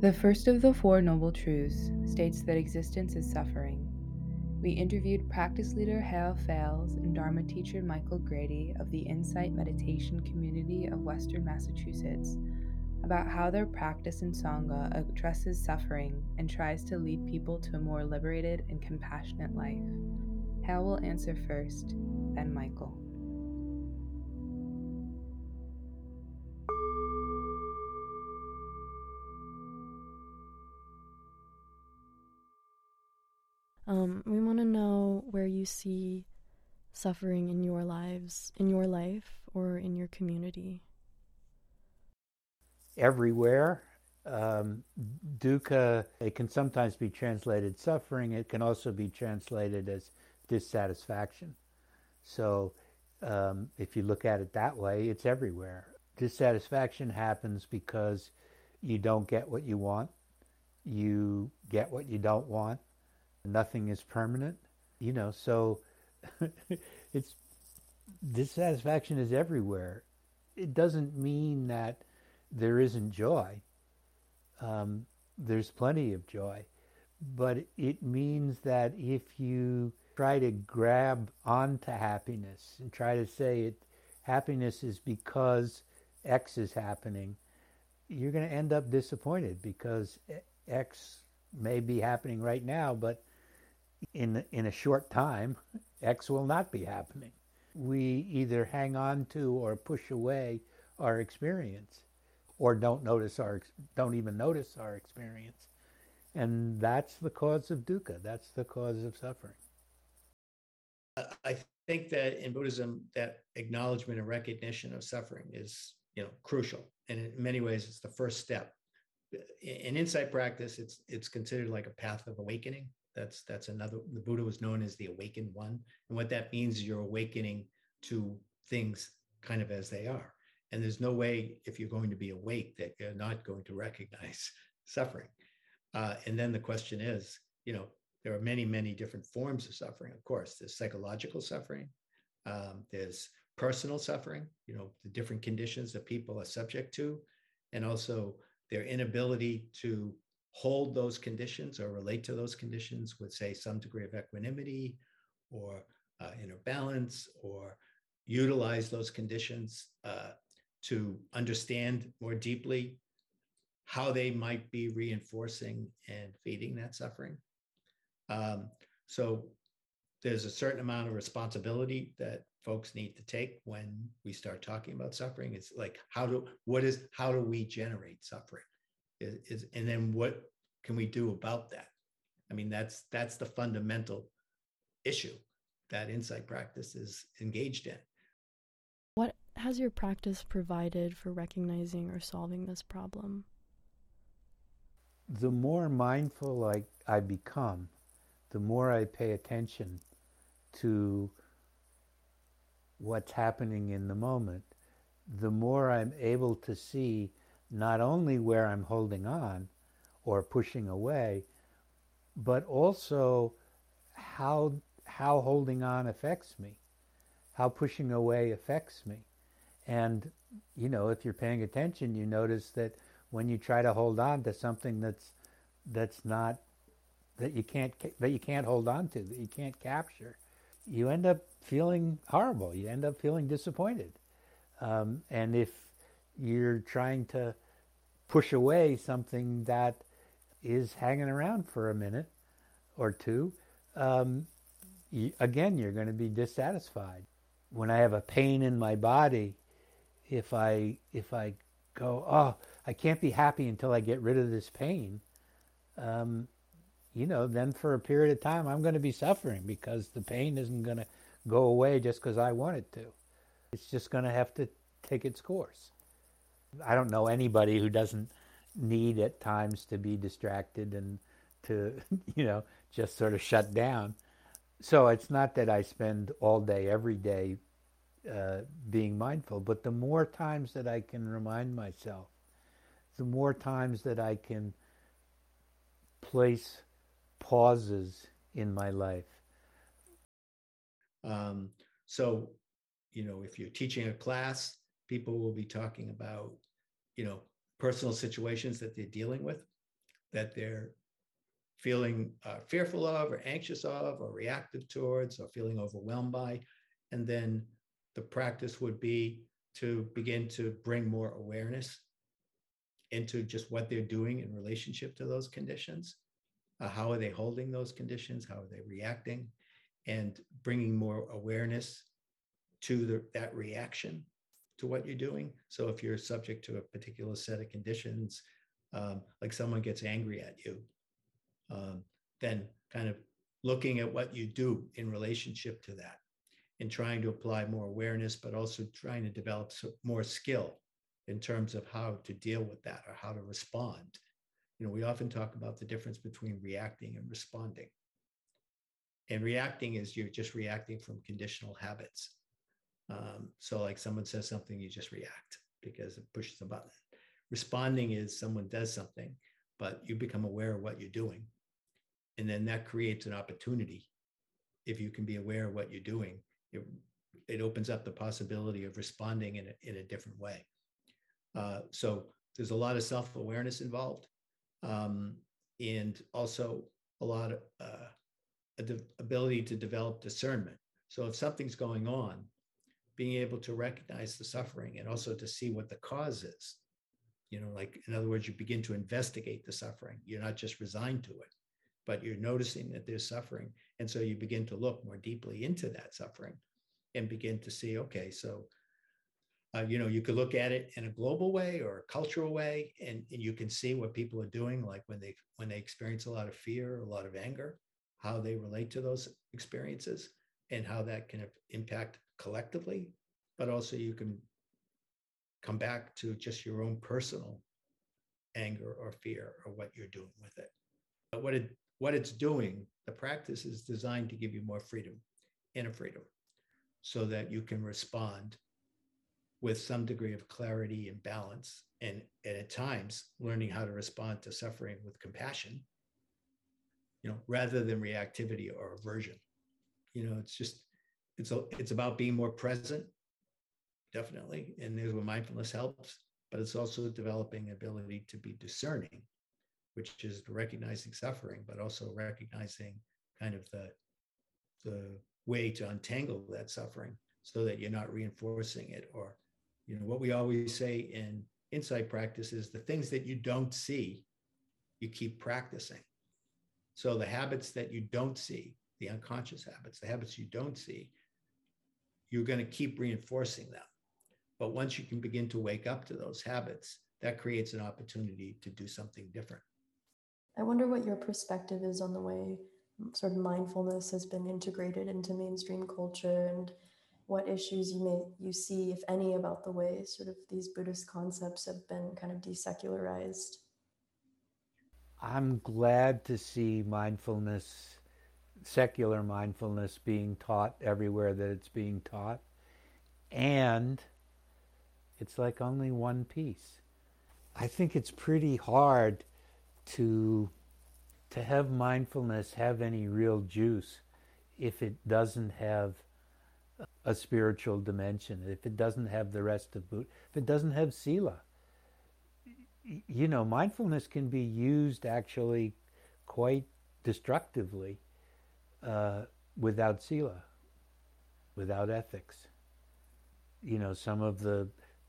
The first of the Four Noble Truths states that existence is suffering. We interviewed practice leader Hale Fales and Dharma teacher Michael Grady of the Insight Meditation Community of Western Massachusetts about how their practice in Sangha addresses suffering and tries to lead people to a more liberated and compassionate life. Hale will answer first, then Michael. We want to know where you see suffering in your lives, in your life, or in your community. Everywhere. Dukkha, it can sometimes be translated suffering. It can also be translated as dissatisfaction. So if you look at it that way, it's everywhere. Dissatisfaction happens because you don't get what you want. You get what you don't want. Nothing is permanent. So it's dissatisfaction is everywhere. It doesn't mean that there isn't joy. There's plenty of joy. But it means that if you try to grab onto happiness and try to say happiness is because X is happening, you're going to end up disappointed because X may be happening right now, but in a short time, X will not be happening. We either hang on to or push away our experience, or don't even notice our experience, and that's the cause of dukkha. That's the cause of suffering. I think that in Buddhism, that acknowledgement and recognition of suffering is, crucial, and in many ways, it's the first step. In insight practice, it's considered like a path of awakening. That's another. The Buddha was known as the awakened one, and what that means is you're awakening to things kind of as they are. And there's no way, if you're going to be awake, that you're not going to recognize suffering. And then the question is, there are many, many different forms of suffering. Of course, there's psychological suffering. There's personal suffering, the different conditions that people are subject to, and also their inability to hold those conditions or relate to those conditions with, say, some degree of equanimity or inner balance, or utilize those conditions to understand more deeply how they might be reinforcing and feeding that suffering. So there's a certain amount of responsibility that folks need to take when we start talking about suffering. It's like, how do we generate suffering? And then what can we do about that? I mean, that's the fundamental issue that insight practice is engaged in. What has your practice provided for recognizing or solving this problem? The more mindful I become, the more I pay attention to what's happening in the moment, the more I'm able to see not only where I'm holding on or pushing away, but also how holding on affects me, how pushing away affects me. And, if you're paying attention, you notice that when you try to hold on to something that's not, that you can't hold on to, that you can't capture, you end up feeling horrible. You end up feeling disappointed. And if you're trying to push away something that is hanging around for a minute or two, again, you're going to be dissatisfied. When I have a pain in my body, if I go, oh, I can't be happy until I get rid of this pain, then for a period of time I'm going to be suffering because the pain isn't going to go away just because I want it to. It's just going to have to take its course. I don't know anybody who doesn't need at times to be distracted and to, just sort of shut down. So it's not that I spend all day, every day being mindful, but the more times that I can remind myself, the more times that I can place pauses in my life. So, if you're teaching a class, people will be talking about, personal situations that they're dealing with. that they're feeling fearful of or anxious of or reactive towards or feeling overwhelmed by. And then the practice would be to begin to bring more awareness into just what they're doing in relationship to those conditions. How are they holding those conditions? How are they reacting? And bringing more awareness to that reaction to what you're doing. So if you're subject to a particular set of conditions, like someone gets angry at you, then kind of looking at what you do in relationship to that and trying to apply more awareness, but also trying to develop more skill in terms of how to deal with that or how to respond. You know, we often talk about the difference between reacting and responding. And reacting is you're just reacting from conditional habits. So like someone says something, you just react because it pushes a button. Responding is someone does something, but you become aware of what you're doing. And then that creates an opportunity. If you can be aware of what you're doing, it opens up the possibility of responding in a different way. So there's a lot of self-awareness involved, and also a lot of ability to develop discernment. So if something's going on, being able to recognize the suffering and also to see what the cause is. You know, like, in other words, you begin to investigate the suffering. You're not just resigned to it, but you're noticing that there's suffering. And so you begin to look more deeply into that suffering and begin to see, okay, so, you know, you could look at it in a global way or a cultural way, and you can see what people are doing, like when they experience a lot of fear, a lot of anger, how they relate to those experiences and how that can impact collectively, but also you can come back to just your own personal anger or fear or what you're doing with it. But what it's doing, the practice is designed to give you more freedom, inner freedom, so that you can respond with some degree of clarity and balance, and at times learning how to respond to suffering with compassion, you know, rather than reactivity or aversion. You know, it's about being more present, definitely, and there's where mindfulness helps, but it's also developing ability to be discerning, which is recognizing suffering, but also recognizing kind of the way to untangle that suffering so that you're not reinforcing it. Or, you know, what we always say in insight practice is the things that you don't see, you keep practicing. So the habits that you don't see, the unconscious habits, the habits you don't see, you're going to keep reinforcing them. But once you can begin to wake up to those habits, that creates an opportunity to do something different. I wonder what your perspective is on the way sort of mindfulness has been integrated into mainstream culture, and what issues you see, if any, about the way sort of these Buddhist concepts have been kind of desecularized. I'm glad to see mindfulness, secular mindfulness, being taught everywhere that it's being taught. And it's like only one piece. I think it's pretty hard to have mindfulness have any real juice if it doesn't have a spiritual dimension, if it doesn't have the rest of Buddha, if it doesn't have sila. You know, mindfulness can be used actually quite destructively without sila, without ethics. You know, some of the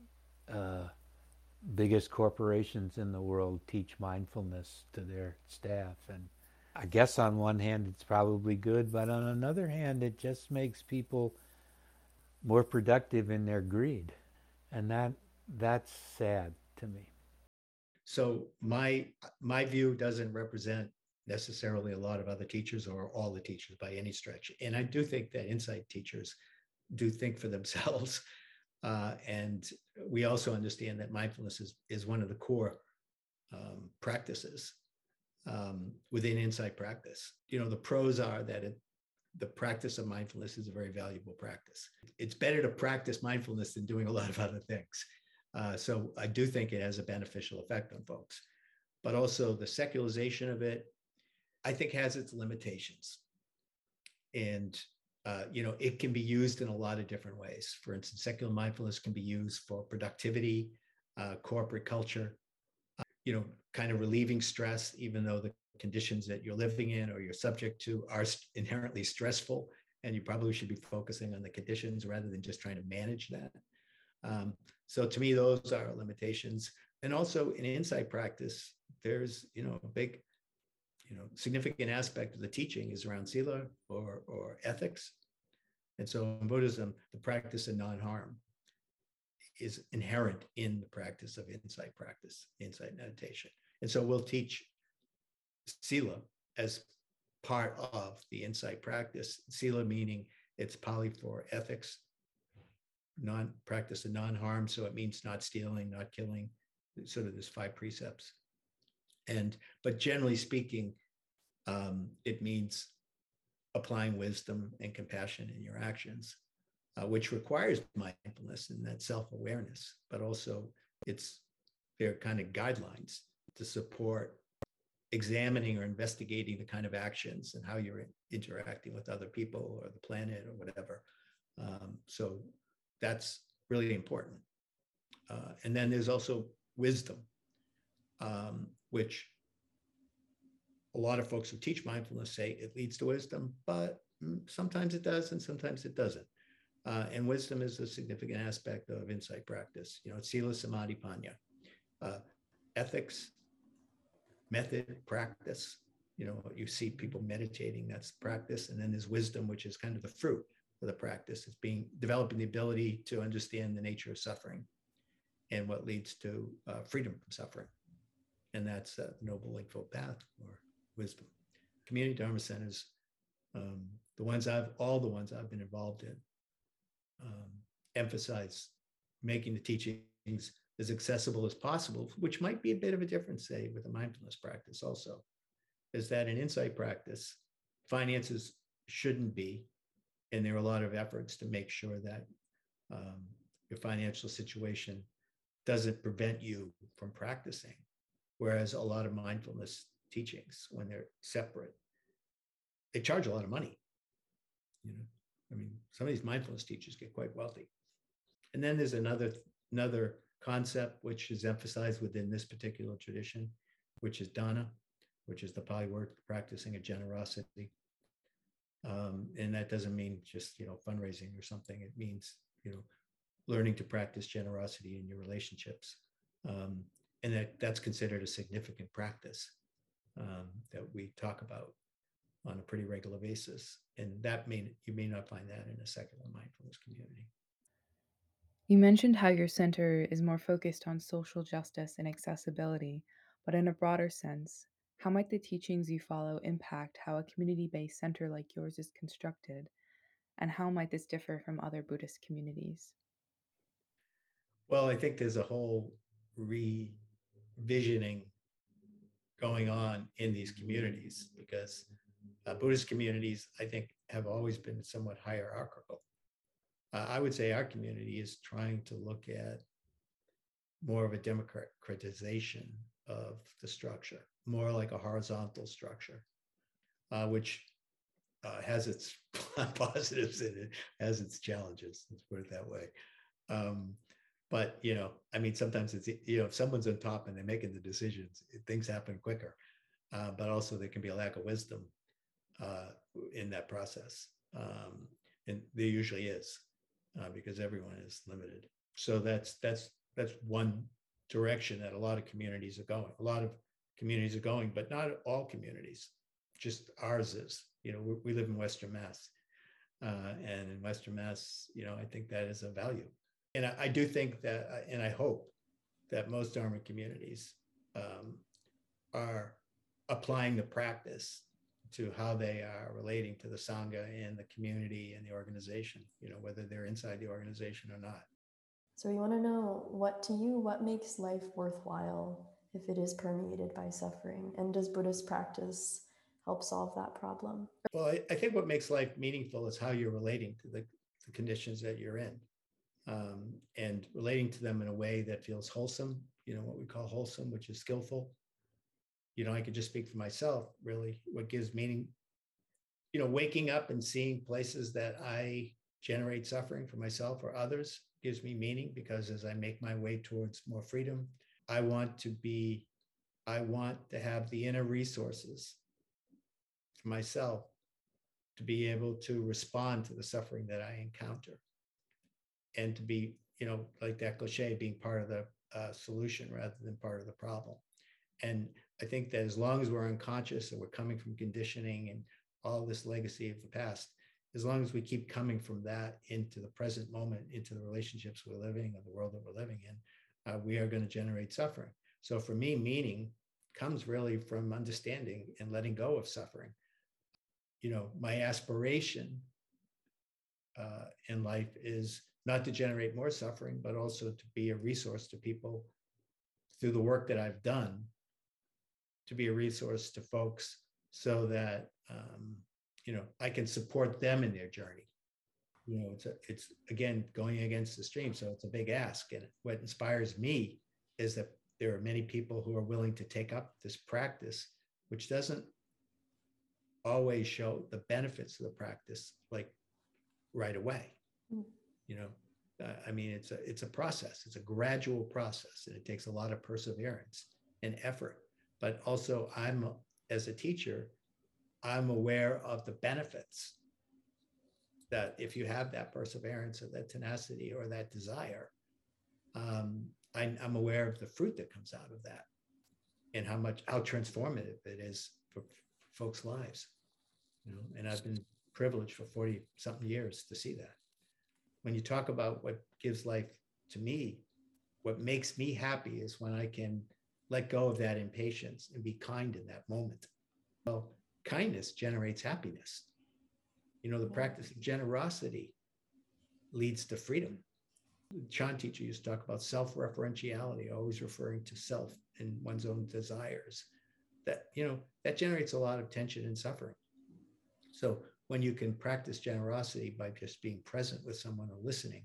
biggest corporations in the world teach mindfulness to their staff, and I guess on one hand it's probably good, but on another hand it just makes people more productive in their greed, and that's sad to me. So my view doesn't represent necessarily a lot of other teachers or all the teachers by any stretch, and I do think that insight teachers do think for themselves. And we also understand that mindfulness is one of the core practices within insight practice. You know, the pros are that the practice of mindfulness is a very valuable practice. It's better to practice mindfulness than doing a lot of other things. So I do think it has a beneficial effect on folks. But also the secularization of it, I think, has its limitations. And you know, it can be used in a lot of different ways. For instance, secular mindfulness can be used for productivity, corporate culture. kind of relieving stress, even though the conditions that you're living in or you're subject to are inherently stressful, and you probably should be focusing on the conditions rather than just trying to manage that. So to me, those are limitations. And also in insight practice, there's, a big, significant aspect of the teaching is around sila or ethics. And so in Buddhism, the practice of non-harm is inherent in the practice of insight practice, insight meditation. And so we'll teach sila as part of the insight practice. Sila meaning it's Pali for ethics, practice of non-harm. So it means not stealing, not killing, sort of there's 5 precepts. But generally speaking, it means applying wisdom and compassion in your actions, which requires mindfulness and that self-awareness, but also they're kind of guidelines to support examining or investigating the kind of actions and how you're interacting with other people or the planet or whatever. So that's really important. And then there's also wisdom, which a lot of folks who teach mindfulness say it leads to wisdom, but sometimes it does and sometimes it doesn't. And wisdom is a significant aspect of insight practice. It's sila, samadhi, panya, ethics, method, practice. You see people meditating, that's practice. And then there's wisdom, which is kind of the fruit of the practice. It's developing the ability to understand the nature of suffering and what leads to freedom from suffering. And that's the Noble Eightfold Path, or wisdom. Community Dharma centers, all the ones I've been involved in, emphasize making the teachings as accessible as possible, which might be a bit of a difference, say, with a mindfulness practice also, is that in insight practice, finances shouldn't be, and there are a lot of efforts to make sure that your financial situation doesn't prevent you from practicing. Whereas a lot of mindfulness teachings, when they're separate, they charge a lot of money. Some of these mindfulness teachers get quite wealthy. And then there's another concept which is emphasized within this particular tradition, which is dana, which is the Pali word for practicing a generosity. And that doesn't mean just, fundraising or something. It means, learning to practice generosity in your relationships. And that's considered a significant practice that we talk about on a pretty regular basis. And you may not find that in a secular mindfulness community. You mentioned how your center is more focused on social justice and accessibility, but in a broader sense, how might the teachings you follow impact how a community-based center like yours is constructed? And how might this differ from other Buddhist communities? Well, I think there's a whole revisioning going on in these communities, because Buddhist communities, I think, have always been somewhat hierarchical. I would say our community is trying to look at more of a democratization of the structure, more like a horizontal structure, which has its positives and it has its challenges, let's put it that way. But, sometimes it's, if someone's on top and they're making the decisions, things happen quicker. But also there can be a lack of wisdom in that process. And there usually is, because everyone is limited. So that's one direction that a lot of communities are going. A lot of communities are going, but not all communities, just ours is. We live in Western Mass. And in Western Mass, I think that is a value. And I do think that, and I hope that most Dharma communities are applying the practice to how they are relating to the Sangha and the community and the organization, whether they're inside the organization or not. So we want to know, what makes life worthwhile if it is permeated by suffering? And does Buddhist practice help solve that problem? Well, I think what makes life meaningful is how you're relating to the conditions that you're in. And relating to them in a way that feels wholesome, what we call wholesome, which is skillful. I could just speak for myself, really. What gives meaning, waking up and seeing places that I generate suffering for myself or others gives me meaning, because as I make my way towards more freedom, I want to be I want to have the inner resources for myself to be able to respond to the suffering that I encounter, and to be, like that cliche, being part of the solution rather than part of the problem. And I think that as long as we're unconscious and we're coming from conditioning and all this legacy of the past, as long as we keep coming from that into the present moment, into the relationships we're living and the world that we're living in, we are going to generate suffering. So for me, meaning comes really from understanding and letting go of suffering. My aspiration in life is not to generate more suffering, but also to be a resource to people through the work that I've done, to be a resource to folks so that, I can support them in their journey. It's again, going against the stream. So it's a big ask. And what inspires me is that there are many people who are willing to take up this practice, which doesn't always show the benefits of the practice like right away. It's a process. It's a gradual process, and it takes a lot of perseverance and effort. But also, as a teacher, I'm aware of the benefits that if you have that perseverance or that tenacity or that desire, I'm aware of the fruit that comes out of that, and how transformative it is for folks' lives. And I've been privileged for 40 something years to see that. When you talk about what gives life to me, what makes me happy is when I can let go of that impatience and be kind in that moment. Well, kindness generates happiness. The practice of generosity leads to freedom. The Chan teacher used to talk about self-referentiality, always referring to self and one's own desires. That generates a lot of tension and suffering. So when you can practice generosity by just being present with someone or listening,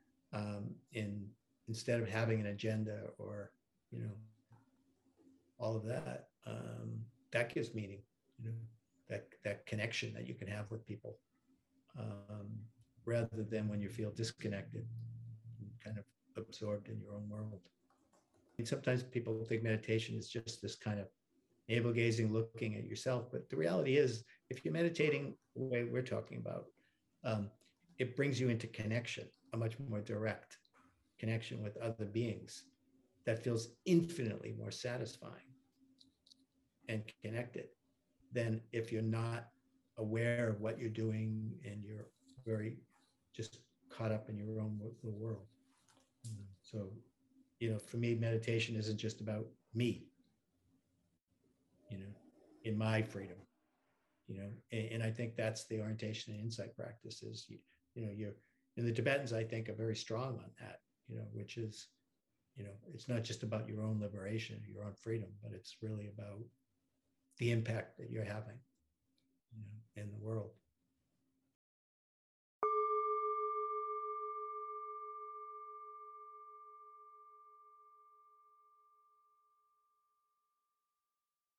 instead of having an agenda or, all of that, that gives meaning, that connection that you can have with people, rather than when you feel disconnected and kind of absorbed in your own world. And sometimes people think meditation is just this kind of navel gazing, looking at yourself. But the reality is, if you're meditating the way we're talking about, it brings you into connection, a much more direct connection with other beings that feels infinitely more satisfying and connected than if you're not aware of what you're doing and you're very just caught up in your own little world. So, for me, meditation isn't just about me, in my freedom, and I think that's the orientation and insight practice is, you're, and the Tibetans, I think, are very strong on that, which is, it's not just about your own liberation, your own freedom, but it's really about the impact that you're having, in the world.